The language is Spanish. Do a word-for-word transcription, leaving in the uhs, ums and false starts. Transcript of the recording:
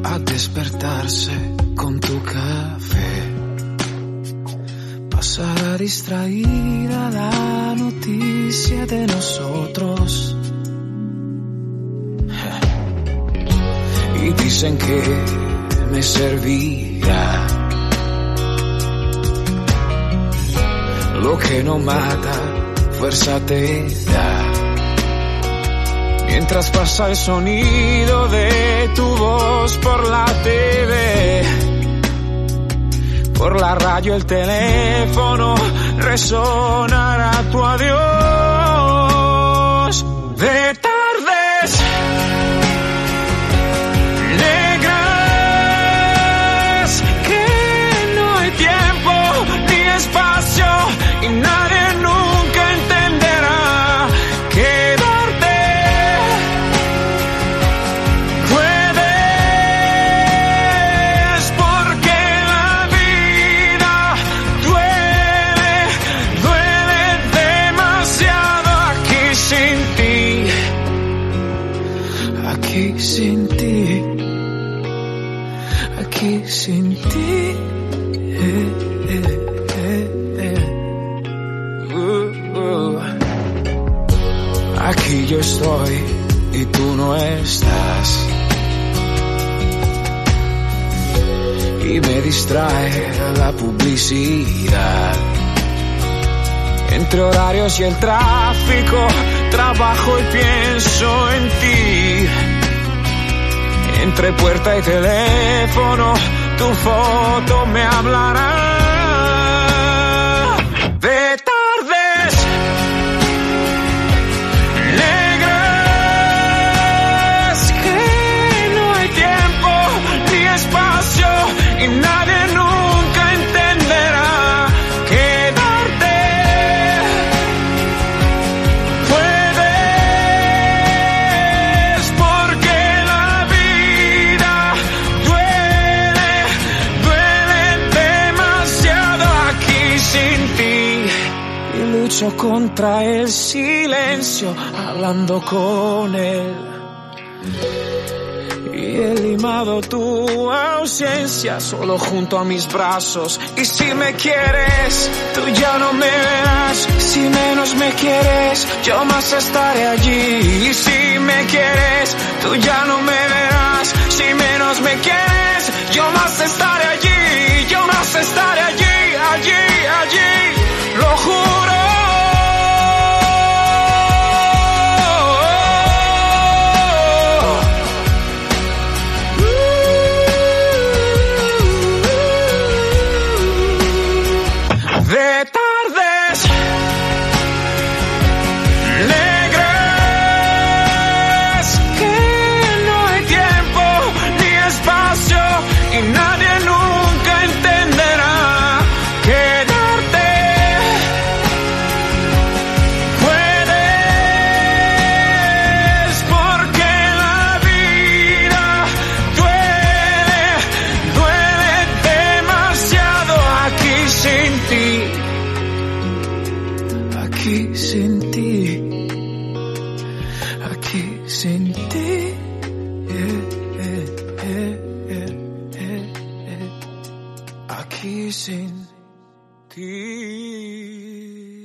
a despertarse con tu café, pasará distraída la noticia de nosotros. Y dicen que me servirá lo que no mata, fuerza te da. Mientras pasa el sonido de tu voz por la T V, por la radio el teléfono resonará tu adiós. De tardes negras que no hay tiempo ni espacio y nadie nunca entenderá. Quedarte puedes porque la vida duele, duele demasiado aquí sin ti, aquí sin ti, aquí sin ti. Eh, eh, eh, eh. Uh, uh. Aquí yo estoy y tú no estás, y me distrae la publicidad. Entre horarios y el tráfico trabajo y pienso en ti. Entre puerta y teléfono tu foto me hablará. De tardes negras que no hay tiempo ni espacio y nadie nunca entenderá. Quedarte puedes porque la vida duele, duele demasiado aquí sin ti. Y lucho contra el silencio hablando con él, y he limado tu ausencia solo junto a mis brazos. Y si me quieres, tú ya no me verás. Si menos me quieres, yo más estaré allí. Y si me quieres, tú ya no me verás. Si menos me quieres, yo más estaré allí. Yo más estaré allí, allí, allí. Lo juro. De tardes negras que no hay tiempo ni espacio y nadie nunca entenderá. Quedarte puedes porque la vida duele, duele demasiado aquí sin ti. Aquí sin ti, aquí sin ti, eh, eh, eh, eh, eh, eh. Aquí sin ti.